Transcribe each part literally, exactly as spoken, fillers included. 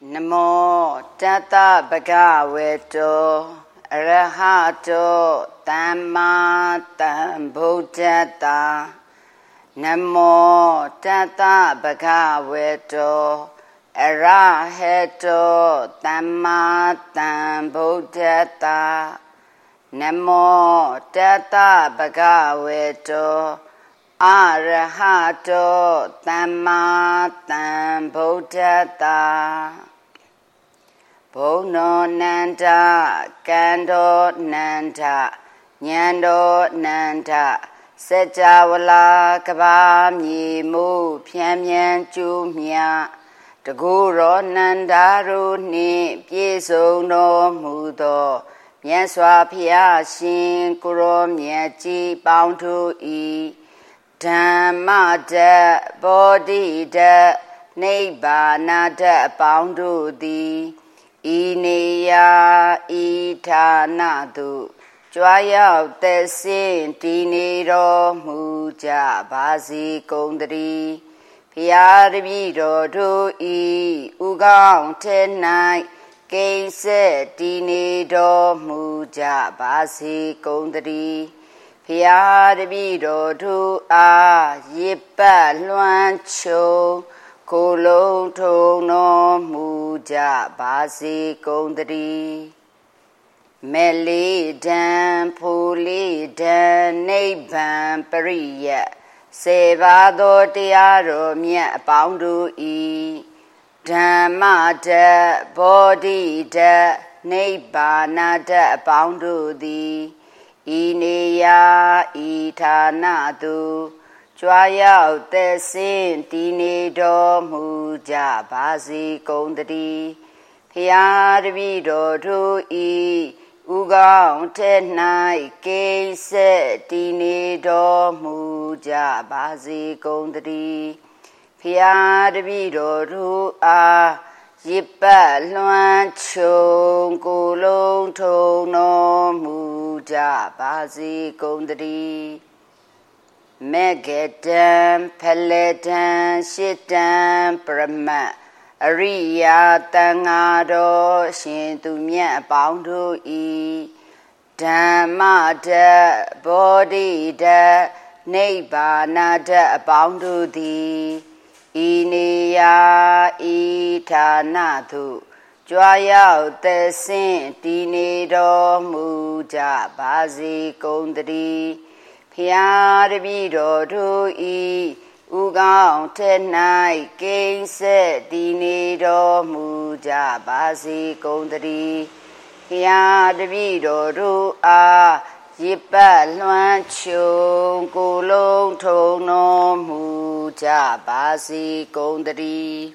Namo Tata Bhagavato Arahato Dhamma Sambuddhassa. Namo Tata Bhagavato Arahato Dhamma Sambuddhassa. Namo Tata Bhagavato Arahato Dhamma Sambuddhassa. Bono Nanda Kando Nanda Nyando Nanda Sejawala Kabami Mu Pyamyan Jumya Taguro Nandaru Ni Pieso no Mudo Myaswa Pyashin Kuro Myaji Boundu E Dhamma De Bodhi De Nibbana De Boundu Di Ineya Itanadu Joya the Sin Dinero Muja Bazi Gondri Piaribido do E Ugong Tenai Gayse Dinedo Muja Bazi Gondri Piaribido do A Yipa Luancho Kolo Tono Muja Basi Gondri Meli Dan Puli Dan Neban Paria Sevado Diaro Mia Boundu E Dhamma De Bodhi De Nibbana De Boundu Di Ineya Itanadu Joya the Sin Dinedo Muja Bazi Gondri Piaribido to E Ugong Tenai Gayse Dinedo Muja Bazi Gondri Piaribido to A Yipa Luancho Golong Tono Muja Bazi Gondri Megadam, Peledan, Shitam, Brahma, Ariya, Tangado, Shintumya, Boundu E, Dhamma De, Bodhi De, Nibbana De, Boundu Di, Ineya, Itanadu, Joya the Sin, Dinedo, Muja, Bazi Gondri, Piaribido do E Ugong Tenai Gayse Dinedo Muja Basi Gondri Piaribido do A Yipa Luancho Golong Tono Muja Basi Gondri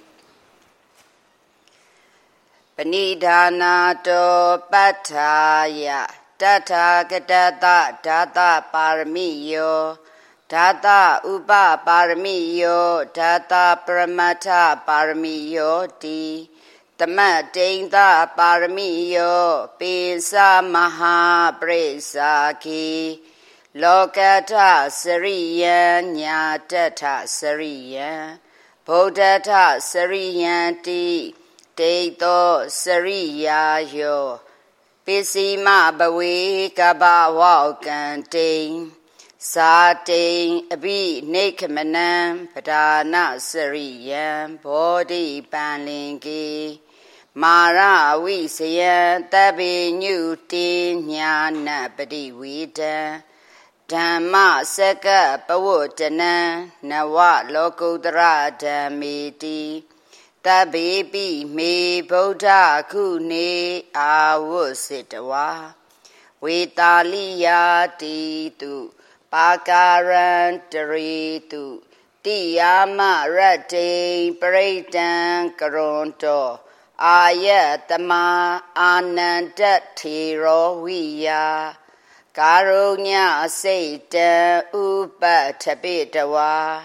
Panidana Do Pataya Tata Gadata Tata Paramiyo Tata Upa Paramiyo Tata Pramata Paramiyo Di Tamadinda Paramiyo Pisa Maha Presaki Lokata Sariyan Nyatata Sariyan Bodhata Sariyan Di Deito Sariyayo Pisima Bawi Kaba Walkanting Sating Abi Nikamanam Padana Sariyan Bodhi Banlingi Mara Wisayan Tabi Nyuti Nyana Badi Wida Dhamma Seka Pawutana Nawa Lokodra Dhamiti Tabibi me Bodha Kune Awusitawa Vitaliya Titu Pakaran Taritu Tiyama Rate Paritan Karonto Ayatama Anandatiro Viya Karunya Satan Upa Tabitawa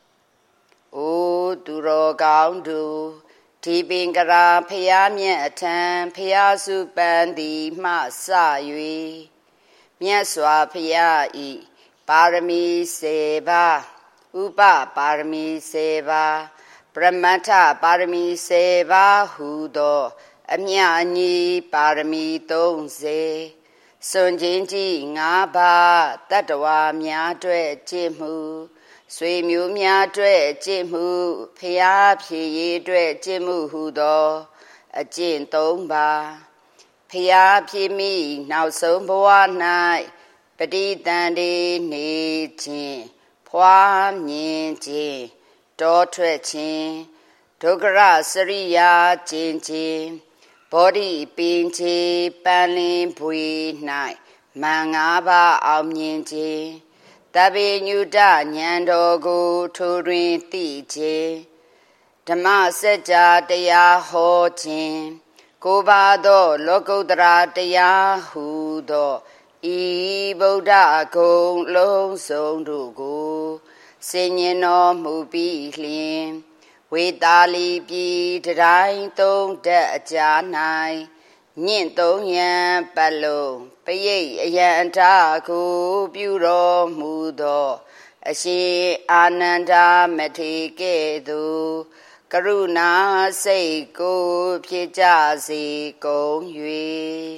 O Duro Gaundu, Tibingara Payamya Tan, Payasu Bandi Masa Yui, Myaswa Payai, Parami Seva, Upa Parami Seva, ပရမတ္ထပါရမီဆယ်ပါးဟူသောအမြအညီပါရမီသုံးဆယ်စွန်ချင်းကြီးငါးပါးတတ္တဝါများအတွက်ကျင့်မှုဆွေမျိုးများအတွက်ကျင့်မှုဖျားဖြည့်ရေးအတွက်ကျင့်မှုဟူသောအကျင့်သုံးပါးဖျားဖြည့်မိနောက်ဆုံးဘဝ၌ပဋိသန္ဓေနေခြင်းဖွားမြင်ခြင်းတောထွက်ခြင်းဒုက္ခရစရိယာကျင့်ခြင်းဘောဓိပင်ချေပန်းလင်းပွေ၌မင်္ဂပါအောင်မြင်ခြင်းတပိညုတဉာဏ်တော်ကိုထိုတွင်သိခြင်းဓမ္မစကြာတရားဟောခြင်းကိုးပါးသောလောကုတ္တရာတရားဟူသောဤဗုဒ္ဓဂုဏ်လုံးစုံတို့ကိုဆင်ញင်တော်မူပြီးလျှင်ဝေတာလီပြည်တိုင်းသုံးတက်အကြာ၌ညင့်သုံးရန်ပတ်လုံးပရိတ်အယံအတာကိုပြုတော်မူသောအရှင်အာနန္ဒမထေရကဲ့သို့ကရုဏာစိတ်ကိုဖြစ်ကြစေကုန်၍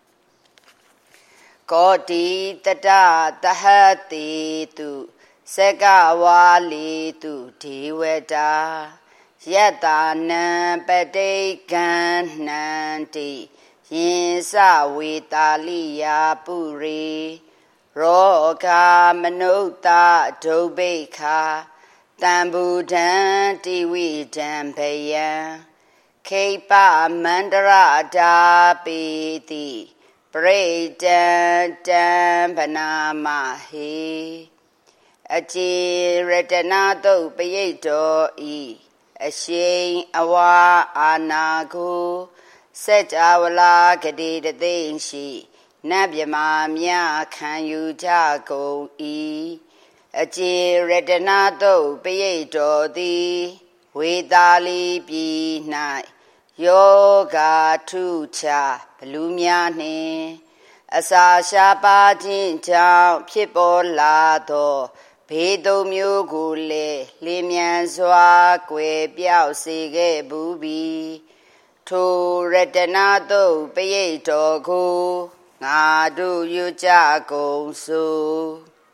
ကောတိတတသဟတိတုစကဝါလီတုဒေဝတာယတ္တာနံပတိကံနန္တိယင်စဝေတာလိယာပုရိရောဂမနုဿဒုဗ္ဗိခာတံဘူဒံတိဝိဒံဘယံခိပမန္တရတာပိတိပရိတံတံဗနာမဟေအကျေရတနာတုတ်ပရိတ်တော်ဤအရှိန်အဝါအာနာကိုစัจ java လာဂတိတသိမ့်ရှိနတ်မြမာမြခံယူကြကုန်၏အကျေရတနာတုတ်ပရိတ်တော်သည်ဝေတာလီပြည်၌ယောဂထုချဘလူများနှင့်အစာရှားပါခြင်းကြောင့်ဖြစ်ပေါ်လာသောဘေးသုံးမျိုးကိုလည်းလင်းမြန်စွာကွယ်ပြောက်စေခဲ့ဘူးပြီထိုရတနာတုတ်ပရိတ်တော်ကိုငါတို့ယူကြကုန်စို့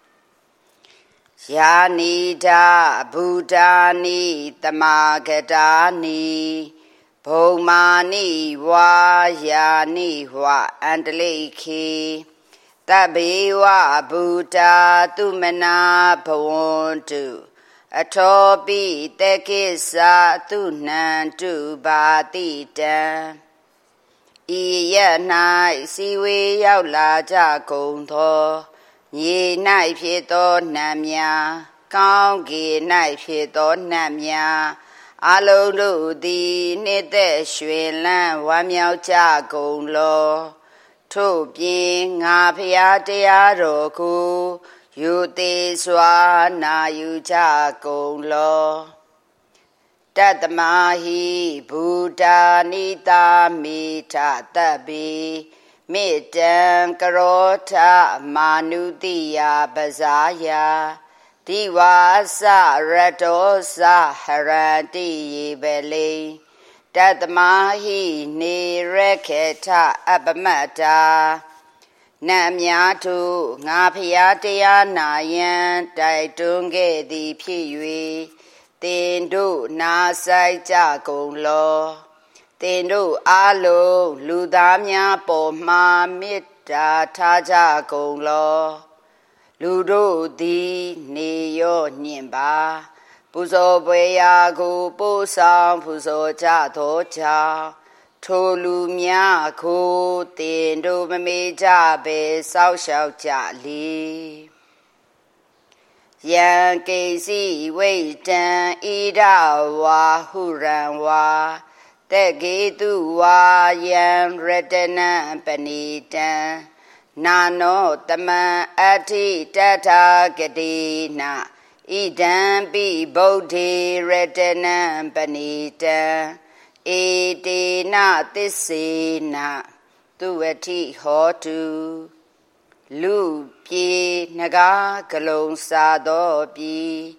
ယာနိဒာဘူတာနိတမဂတာနိဘုံမာနိဝါယာနိဝအန္တလိခေတဘေဝဗုဒ္ဓသူမနာဘဝန္တုအထောပိတကိစ္စသူနံတုပါတိတံဤရ၌စီဝေရောက်လာကြကုန်သောမြေ၌ဖြစ်သောနတ်များကောင်းကင်၌ဖြစ်သောနတ်များအလုံးတို့သည်နှစ်သက်ရွှင်လန်းဝမ်းမြောက်ကြကုန်လောထို့ပြင်ငါဖျားတရားတော်ကိုယူသေးစွာနာယူကြကုန်လောတတမဟိဘုဒ္ဓနိတာမိထတပိမေတ္တံကရောထမာနုတိယပဇာယဒီဝါစရတောစဟရတိယေဘလေတတမဟိနေရခေထအပမတ္တာနတ်များတို့ငါဖျားတရားနာယံတိုက်တွန်းခဲ့သည်ဖြစ်၍တင်တို့နာဆိုင်ကြကုန်လောတင်တို့အားလုံးလူသားများပေါ်မှာမေတ္တာထားကြကုန်လောလူတို့သည်နေရောညင်ပါပူဇော်ပွဲရာကိုပို့ဆောင်ပူဇော်ကြသောကြောင့်ထိုလူများကိုတင်တို့မမေ့ကြပဲစောက်ရှောက်ကြလေယံကေစီဝိတံဣဒဝါဟုရံဝါတက်ကေတုဝါယံရတနံပဏိတံနာနောတမံအဋ္ဌိတထာဂတိနာဣဒံပိဗုဒ္ဓေရတနံပဏိတံဧတေနသစ္စေနသူဝတိဟောတုလူပြေနဂါကလုံစာသောပြီ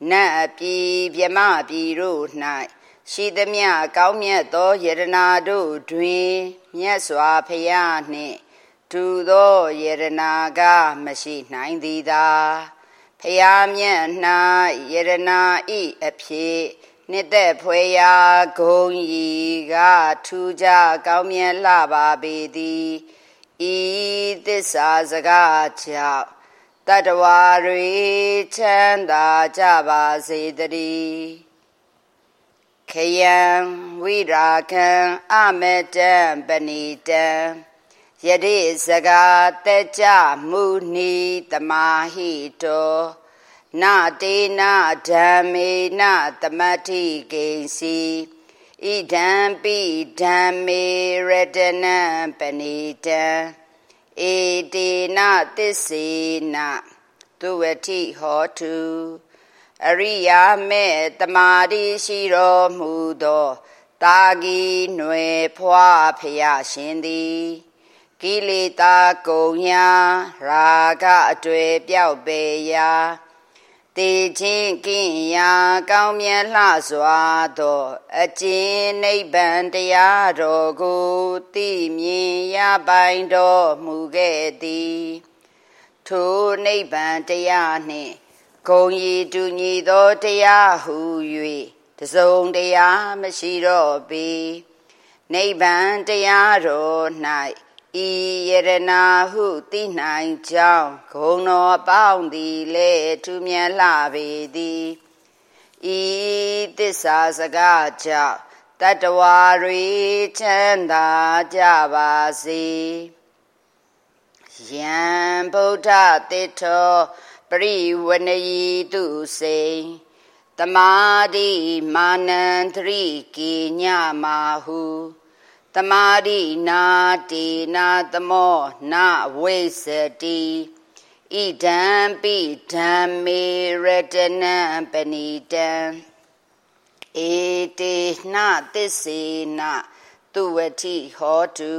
နတ်အပြည်မြမပြည်တို့၌ရှိသမျှကောင်းမြတ်သောယတနာတို့တွင်မြတ်စွာဘုရားနှင့်တူသောယတနာကမရှိနိုင်သည်သာဘုရားမြတ်၌ယတနာဤအဖြစ်နှစ်သက်ဖွယ်ရာဂုံရီကထူးခြားကောင်းမြတ်လှပါပေသည်ဤသစ္စာစကားကြောင့်တတ္တဝါတွေချမ်းသာကြပါစေတည်းခယံဝိရာခံအမတံပဏိတံယတိစကားတက်ကြမူနီတမာဟိတောနတေနဓမ္မေနသမတ္ထိကိဉ္စီဣဒံပိဓမ္မေရတနံပဏိတံဧတေနသစ္စေနသူဝတိဟောတုအရိယာမေတမာတိရှိတော်မူသောတာဂီຫນွေဖွားဖျားရှင်သည်ကိလေသာကုန်ရာရာဂအတွေ့ပြောက်ပေရာတေခြင်းကင်းရာကောင်းမြတ်လှစွာသောအကျဉ်နိဗ္ဗာန်တရားတော်ကိုသိမြင်ရပိုင်တော်မူခဲ့သည်ထိုနိဗ္ဗာန်တရားနှင့်ဂုံရည်တူညီသောတရားဟု၍တစုံတရားမရှိတော့ပေနိဗ္ဗာန်တရားတော်၌ဤယရနာဟုသိနိုင်ကြောင်းဂုဏ်တော်ပေါင်းသည်လည်းထူးမြတ်လှပေသည်ဤသစ္စာစကားကြောင့်တတ္တဝါတွေချမ်းသာကြပါစေယံဗုဒ္ဓတိထောပရိဝဏယီတုစေတမာတိမာနန္တရိကိညမာဟုတမာတိနာတိနာသမောနဝိစတိဣဒံပိဓမ္မေရတနံပဏိတံဧတေနသစ္စေနသူဝတိဟောတု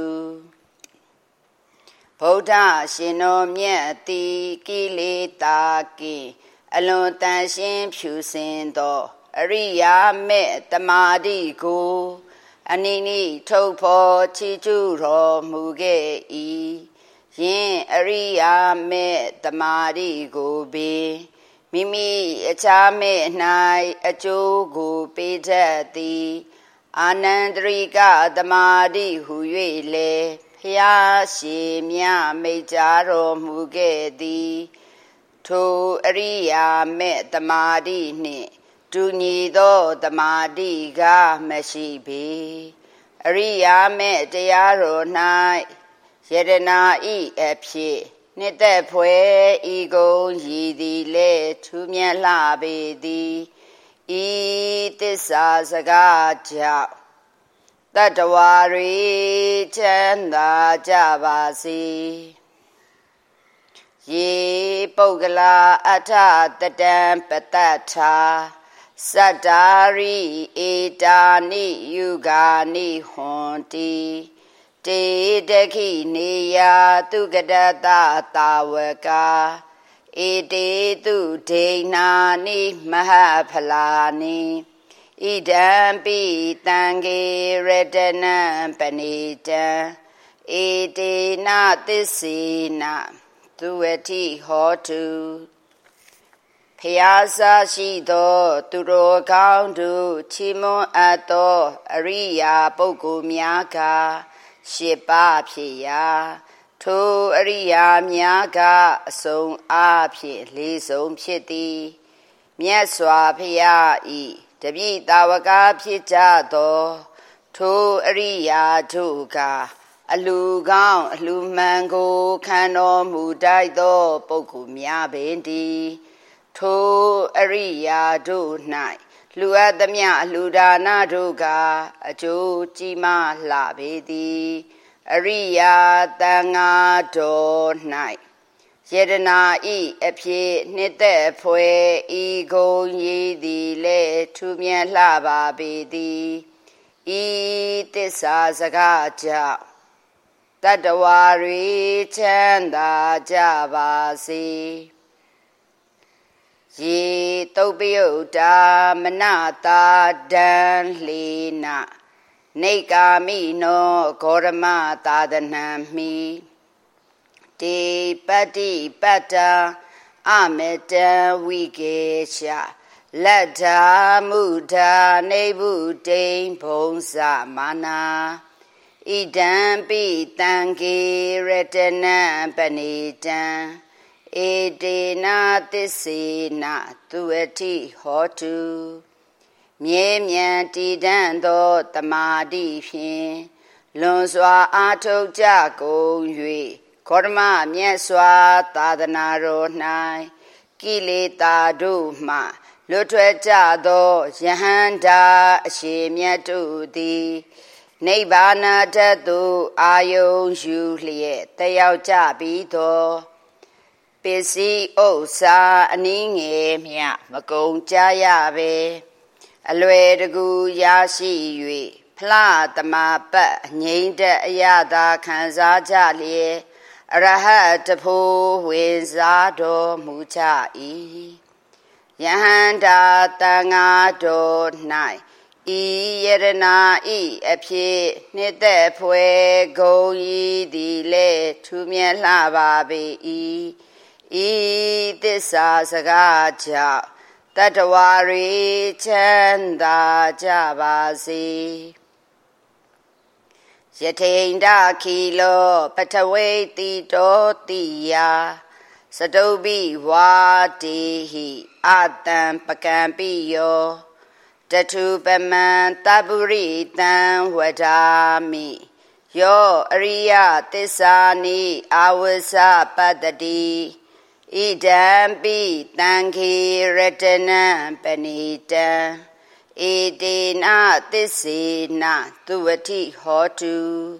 ဗုဒ္ဓရှင်တော်မြတ်တိကိလေသာကိအလွန်တန်ရှင်းဖြူစင်သောအရိယာမေတမာတိကိုအနိနိထုတ်ဖော်ချီးကျူးတော်မူခဲ့၏ယင်းအရိယာမေတမာတိကိုပင်မိမိအခြားမေ၌အကျိုးကိုပေးတတ်သည်အာနန္တရိကတမာတိဟု၍လည်းဖျားရှိမြမိတ်ကြားတော်မူခဲ့သည်ထိုအရိယာမေတမာတိနှင့်တူညီသောတမာတိကမရှိပေအရိယာမေတရားတော်၌ယတနာဤအဖြစ်နှစ်သက်ဖွယ်ဤကုံရည်သည်လည်းထူးမြတ်လှပေသည်ဤသစ္စာစကားကြောင့်တတ္တဝါတွေချမ်းသာကြပါစေယေပုဂ္ဂလာအထတတံပတ္တထာစတ္တာရိဧတာနိယုဂာနိဟွန်တိတေတခိနေယသူကတတတာဝကာဧတေသူဒိဏာနိမဟာဖလာနိဣဒံပိတံဂေရတနံပဏိတံဧတေနသစ္စေနသူဝတိဟောတုဖျားစာရှိသောသူတော်ကောင်းတို့ချီးမွမ်းအပ်သောအရိယာပုဂ္ဂိုလ်များကရှစ်ပါးဖြစ်ရာထိုအရိယာများကအစုံအားဖြင့်လေးဆုံးဖြစ်သည်မြတ်စွာဘုရားဤတပိတာဝကဖြစ်ကြသောထိုအရိယာတို့ကအလူကောင်းအလူမှန်ကိုခံတော်မူတိုက်သောပုဂ္ဂိုလ်များပင်တည်းထိုအရိယာတို့၌လူအပ်သမျှလူဒါနတို့ကအကျိုးကြီးမားလှပေသည်အရိယာတန်ဃာတော်၌ယတနာဤအဖြစ်နှစ်သက်ဖွယ်ဤဂုံရည်သည်လည်းထူးမြတ်လှပါပေသည်ဤသစ္စာစကားကြောင့်တတ္တဝါတွေချမ်းသာကြပါစေ ye topiyota manata dan lena nekami no gorama tadanami de pati pata ameta wikesha lata muda nebu dein ponsa mana idam pi tangi retana panitan edena tisena tuati hotu mie mian ti dan do tamadi phin luan swa a thuk ja gung yue korma miet swa tadana ro nai kileta do ma luat thwet ja do yahanda a shi miat tu di Nibbana Tatu Ayong Yu Liet Tayao Cha Bi Do Pisi Osa Aninge Mia Makong Jaya Be Alwe Gu Yashi Yui Pla Tama Pa Nyinda Yada Kanza Jali Arahat Tapu Wizado Mucha I Yahanda Tanga Do Nai I yerena I apye nite pwe go yi di le tu mien la ba be I I tissa saga ja tatawari chanda ja ba si Yatinda kilo patawe ti do ti ya Sadobi wa ti hi atan pakampi yo Tatu Paman Taburi Tan Wadami Yo Ariya Tisani Awasa Padadi Idam Bi Tanki Retana Panita Idina Tisina Tuati Hotu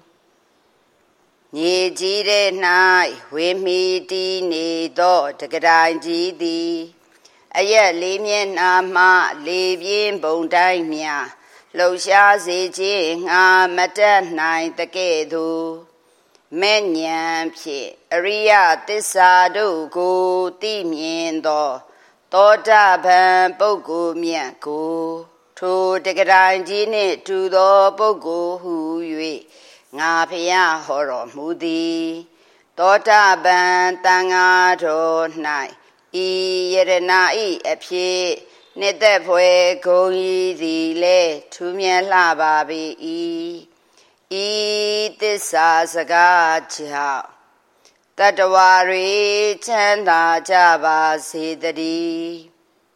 Nijire Nai Wimiti Ni Do Takadanji Di Aya li mian na ma li bien bong dai mia lo xia si ji nga matat nai ta ke tu me nyan phit ariya tissa do ko ti mien do to ta ban pukkul miat ko tho takadan ji ni tu do pukkul hu yue nga phaya ho ro mu di to ta ban tanga tho nai I yerena I apye nite pwe gong yi di le tu mien la ba be I I tissa saga ja tatawari chanda ja ba se tadi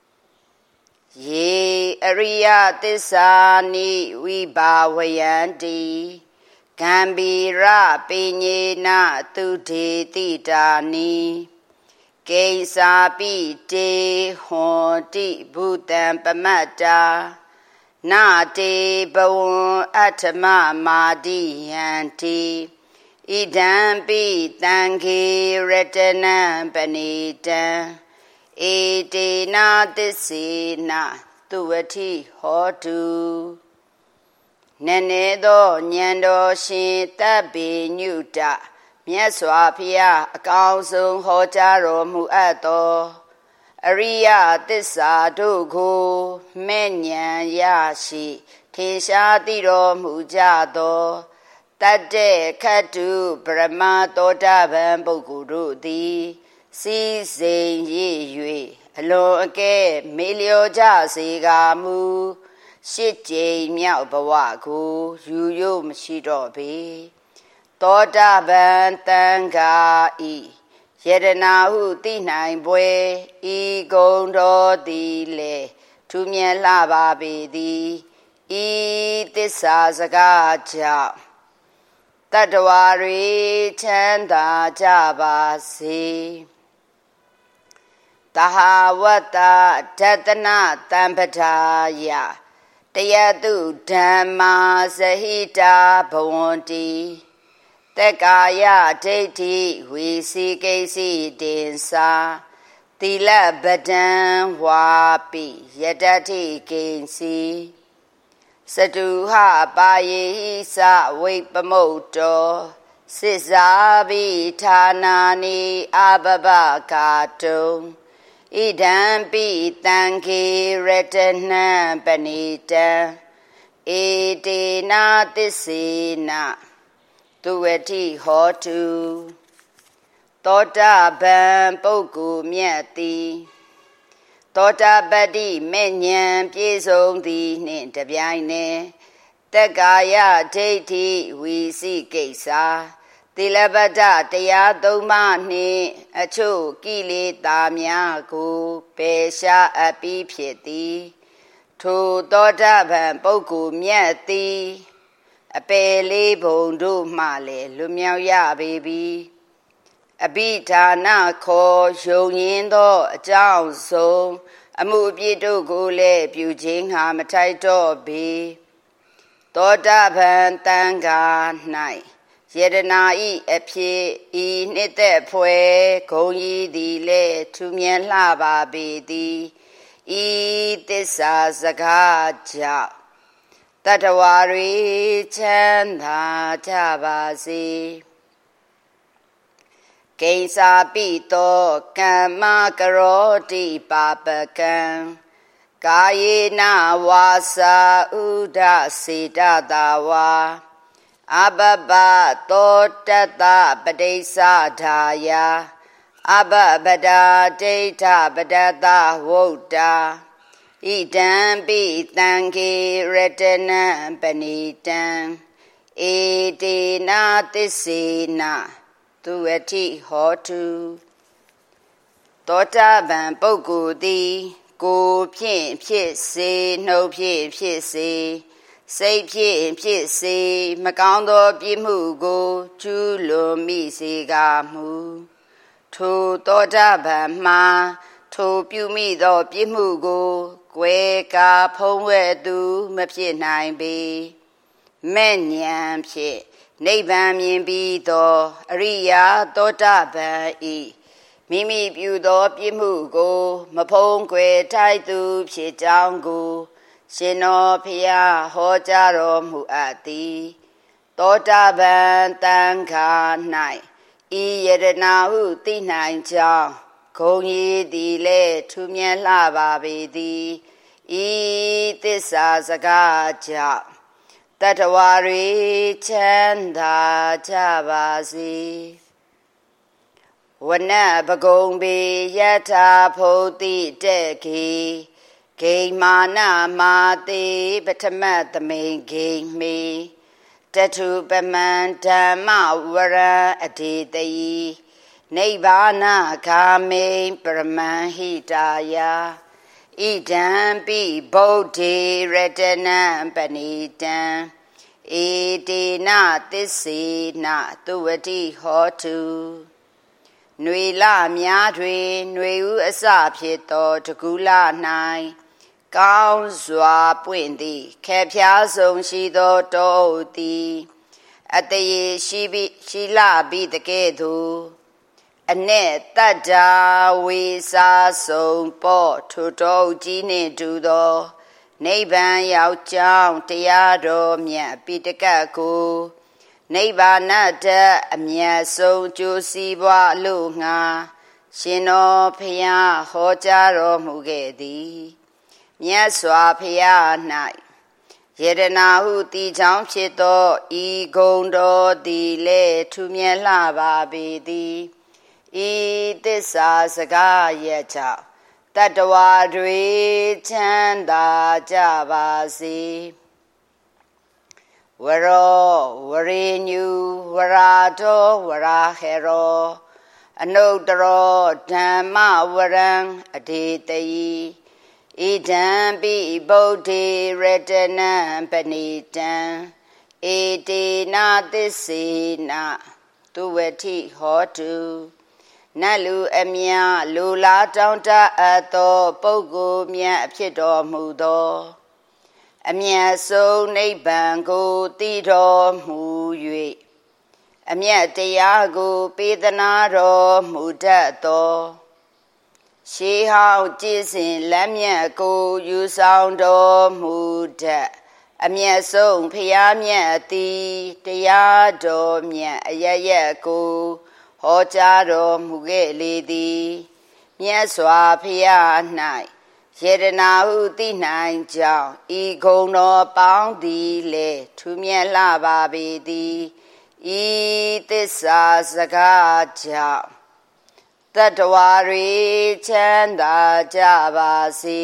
Ye ariya tissa ni vi ba wayanti Gambira pinyena tu de tita ni Keisa pi te hon ti bhutan pamata Na te bawon atama madi yanti Idam pi tanki retana panitan Ete na tisi na tuati hotu Nene do nyando shin tabi nyuta Miat swa phaya a kaung song ho cha ro mu at do Ariya tissa do ko me nyan ya shi Thin sha ti ro mu ja do Tat de khat tu Brahma Toda Ban Pukkul do thi Si sein yi yue Alon ake me lyo ja se ga mu Shit jai miao bawa ko yu yu mashi do be Toda ban tanga I Yerena hu ti nai pwe I gong do di le Tu mien la ba be di I tissa saga ja Tatawari chanda ja ba si Tahawata tatana tampataya Tayatu dhamma sahita bhavanti Tekaya Deti Visikesi Dinsa Tila Badan Wapi Yadati Kinsi Saduha Baye Isa Vipamoto Sisabi Tanani Ababa Kato idam pi tanki retana panita edena tisina tuweti hotu Tota ban poku miati Tota badi menyan piesong di nin tabiaine Tagaya deiti wisi keisa Tilabada taya doma ni achu kili tamya ku pesha api pieti Tu tota ban poku miati Apele bondu male lumiao ya baby Abitana ko yin do jiao song amu pi tu ko le pyu jing ha ma tai to bi Tota ban tan ga nai Yedana i apye i nit the phwe gong yi di le thu myan hla ba bi di I tissa saka ja Tatawa ri chan tha ja ba si Kaisa pito kama karoti papakan Kayena wasa uda sita dawa Ababa totata padesa dhaya Ababada data badata wota Idam bi tanki retana panitan Edena tisina Tuweti hotu Tota ban poku di Go pien pie se no pie pie se Say pien pie se Makando pi mu go Chu lo mi se ga mu Tu tota ban ma Tu piu mi do pi mu go Kwe ka phong we tu Ma pie nai bi Men nyan pieနိဗ္ဗာန်မြင်ပြီးသောအရိယာသောတာပန်ဤမိမိပြုသောပြစ်မှုကိုမဖုံးကွယ်ထိုက်သူဖြစ်ကြောင်းကိုရှင်တော်ဖျားဟောကြားတော်မူအပ်သည်သောတာပန်တန်ခါ၌ဤယရနာဟုသိနိုင်ကြောင်းဂုံရည်သည်လည်းထူးမြတ်လှပါပေသည်ဤသစ္စာစကားကြောင့်Tatawari chanda chabasi Wana bagombi yata poti deki Gaimana mati batamatame game Tatu bamanta mawara aditayi Nibana kame paramahitaya Idam bi bodhi retana panitan Edena tisina tuwati hotu Nui la mya dwe nui u asa phit tho taku la nai Kaung swa pwint thi khet phya song shi tho to thi Ataye shi bi shi la bi take thu Anet tata we sa song po thu to ji ni tu tho Nibbān yao chāngတရားတော်မြတ်ပိဋကတ်ကိုနိဗ္ဗာန်တအမြတ်ဆုံးကျိုးစီးပွားလို့ငါရှင်တော်ဖျားဟောကြားတော်မူခဲ့သည်မြတ်စွာဘုရား၌ယရနာဟုတိချောင်းဖြစ်သောဤဂုဏ်တော်သည်လည်းထူးမြတ်လှပါပေသည်ဤသစ္စာစကားရဲ့ကြောင့်တတဝါတွေချမ်းသာကြပါစေဝရောဝရိညုဝရာတောဝရာဟေရောအနုတ္တရောဓမ္မဝရံအဒေတယိဣဒံပိဗုဒ္ဓေရတနံပဏိတံဧတေနသစ္စေနသူဝတိဟောတုနတ်လူအမြလူလားတောင်းတအပ်သောပုဂ္ဂိုလ်မြတ်ဖြစ်တော်မူသောအမြတ်ဆုံးနိဗ္ဗာန်ကိုသိတော်မူ၍အမြတ်တရားကိုပေးသနာတော်မူတတ်သောရှေးဟောင်းကျင့်စဉ်လက်မြတ်ကိုယူဆောင်တော်မူတတ်အမြတ်ဆုံးဖျားမြတ်သည်တရားတော်မြတ်အရရက်ကိုဟောကြားတော်မူခဲ့လေသည်မြတ်စွာဘုရား၌ယေတနာဟုသိနိုင်ကြောင်းဤဂုဏ်တော်ပေါင်းသည်လေထူးမြတ်လှပါပေသည်ဤသစ္စာစကားကြောင့်တတ္တဝါတွေချမ်းသာကြပါစေ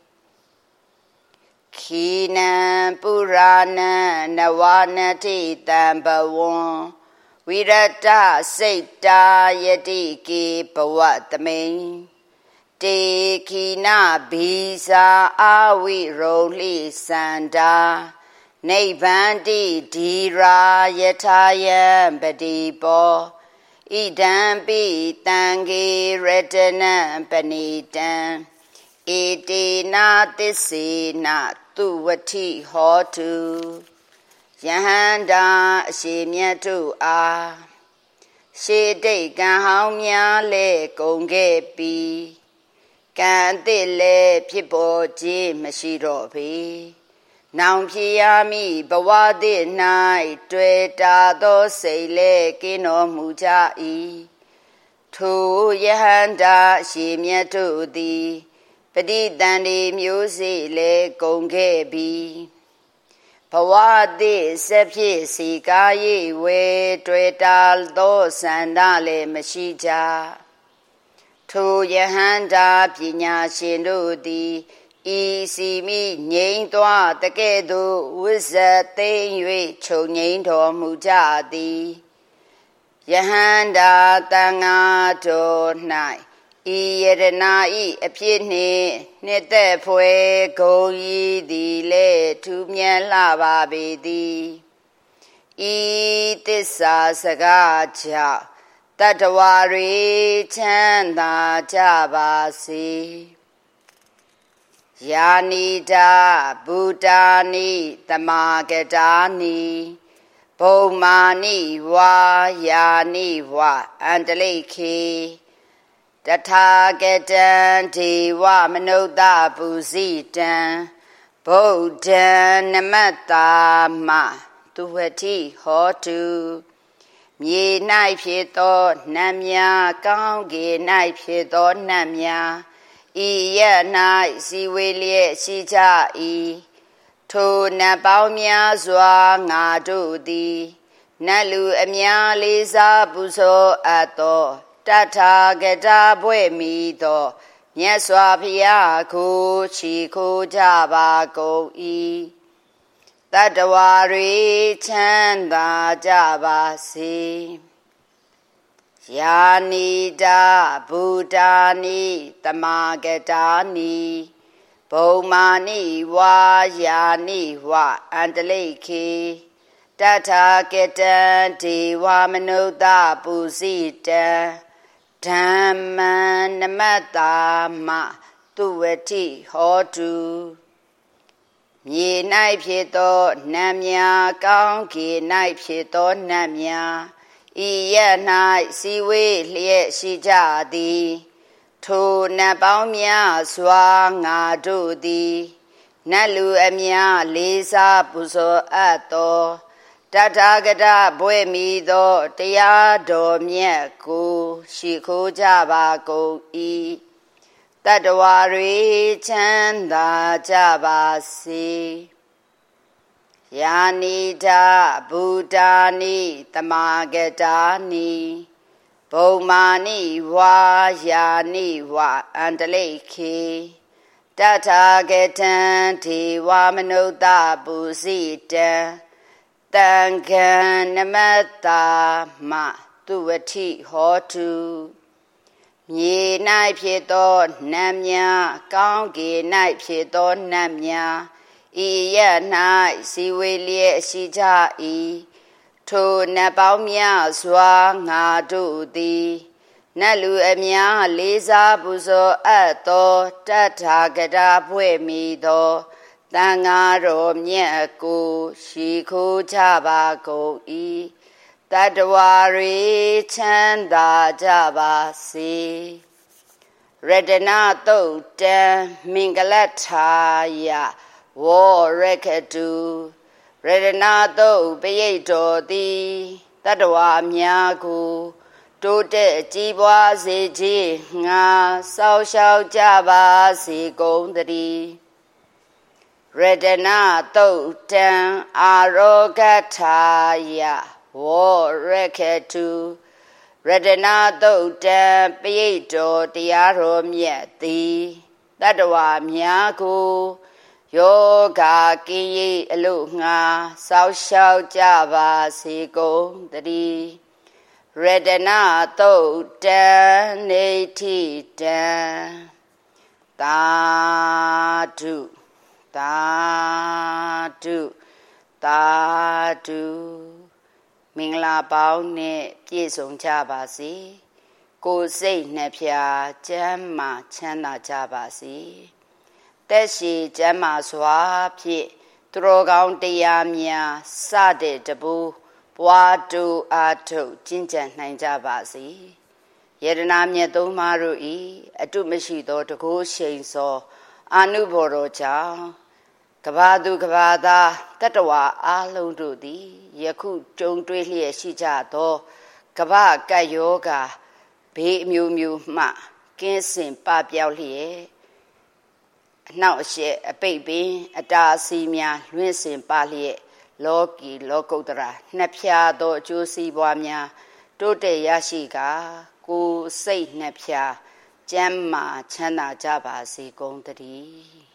ခိနံပုရာဏံနဝနတိတံဘဝံဝိရတစိတ်တာယတိကေဘဝတမိန်တေခိနာဘိဇာအာဝိရုလိစန္ဒာနိဗ္ဗန္တိဒီရာယထာယံပတိပောဣဒံပိတံဂေရတနံပဏိတံဧတေနာသစ္စေနသူဝတိဟောတုယဟန္တာအရှိမြတ်တို့အားရှေတိတ်ကံဟောင်းများလဲကုန်ခဲ့ပြီကံအသစ်လည်းဖြစ်ပေါ်ခြင်းမရှိတော့ပေနောင်ဖြစ်ရမည်ဘဝသစ်၌တွေ့တာသောစိတ်လည်းကင်းတော်မူကြ၏ထိုယဟန္တာရှိမြတ်တို့သည်ပဋိသန္ဓေမျိုးစေ့လည်းကုန်ခဲ့ပြီဘဝသစ်ဆက်ဖြစ်စီကား၍ဝဲတွေ့တာသောဆန္ဒလည်းမရှိကြထိုယဟန္တာပညာရှင်တို့သည်ဤစီမိငြိမ်သွားတကဲ့သို့ဝိဇ္ဇသိမ့်၍ချုပ်ငြိမ်တော်မူကြသည်ယဟန္တာတန်ဃာတော်၌ဤယရနာဤအဖြစ်နှင့်နှစ်သက်ဖွယ်ဂုဏ်ဤသည်လေထူးမြတ်လှပါပေသည်ဤသစ္စာစကားကြောင့်တတ္တဝါတွေချမ်းသာကြပါစေယာနိတာဘူတာနိတမဂတာနိဘုံမာနိဝါယာနိဝအန္တလိခေတထာဂတံဒေဝမနုဿပုဇိတံဗုဒ္ဓံနမတ္တာမသူဝတိဟောတုမြေ၌ဖြစ်သောနတ်များကောင်းကင်၌ဖြစ်သောနတ်များဤရ၌စီဝေလျက်ရှိကြ၏ထိုနတ်ပေါင်းများစွာငါတို့သည်နတ်လူအများလေးစားပူဇော်အပ်သောတထာဂတဘွဲ့မီသောမြတ်စွာဘုရားကိုချီးခိုးကြပါကုန်၏တတ္တဝါတွေချမ်းသာကြပါစေယာနိတာဘူတာနိတမဂတာနိဘုံမာနိဝါယာနိဝအန္တလိခေတထာဂတံဒေဝမနုဿပုဇိတံဓမ္မံနမတ္တာမသူဝတိဟောတုမြေ၌ဖြစ်သောနတ်များကောင်းကင်၌ဖြစ်သောနတ်များဤရ၌စီဝေလျက်ရှိကြသည်ထိုနတ်ပေါင်းများစွာငါတို့သည်နတ်လူအများလေးစားပူဇော်အပ်သောတထာဂတဘွဲ့မီသောတရားတော်မြတ်ကိုရှိခိုးကြပါကုန်၏တတ္တဝါတွေချမ်းသာကြပါစေယာနိတာဘူတာနိတမဂတာနိဘုံမာနိဝါယာနိဝအန္တလိခေတထာဂတံဒေဝမနုဿပုဇိတံတံဃံနမတ္တာမသူဝတိဟောတုမြေ၌ဖြစ်သောနတ်များကောင်းကင်၌ဖြစ်သောနတ်များဤရ၌စီဝေလျက်ရှိကြ၏ထိုနတ်ပေါင်းများစွာငါတို့သည်နတ်လူအများလေးစားပူဇော်အပ်သောတထာဂတဘွဲ့မီသောသံဃာတော်မြတ်ကိုရှိခိုးကြပါကုန်၏တတ္တဝါတွေချမ်းသာကြပါစေရတနာတုတ်တံမင်္ဂလထာယဝောရကတုရတနာတုတ်ပရိတ်တော်သည်တတ္တဝါများကိုတိုးတက်ကြီးပွားစေခြင်းငါစောင့်ရှောက်ကြပါစေကုန်သတည်းရတနာတုတ်တံအာရောဂထာယဝရခေတုရတနာတုတ်တံပရိတ်တော်တရားတော်မြတ်သည်တတ္တဝါများကိုယောဂကင်းရေးအလို့ငါစောင့်ရှောက်ကြပါစေကုန်သတည်းရတနာတုတ်တံနေတိတံသာဓုသာဓုသာဓုမင်္ဂလာပေါင်းနဲ့ပြည့်စုံကြပါစေကိုယ်စိတ်နှဖျားကျမ်းမာချမ်းသာကြပါစေတက်ရှိကျမ်းမာစွာဖြင့်သူတော်ကောင်းတရားများစတဲ့တပူဘွားတူအားထုတ်ကျင့်ကြံနိုင်ကြပါစေယတနာမြတ်သုံးပါးတို့ဤအတုမရှိသောတကုရှိန်သောအာနုဘော်တော်ကြောင့်ကဘာသူကဘာသားတတ္တဝါအားလုံးတို့သည်ယခုကြုံတွေ့လျက်ရှိကြသောကဘာကတ်ယောဂဘေးအမျိုးမျိုးမှကင်းစင်ပပျောက်လျက်အနှောက်အယှက်အပိတ်ပင်အတားအဆီးများလွင့်စင်ပါလျက်လောကီလောကုတ္တရာနှစ်ဖြာသောအကျိုးစီးပွားများတိုးတက်ရရှိကာကိုယ်စိတ်နှစ်ဖြာကျမ်းမာချမ်းသာကြပါစေကုန်သတည်း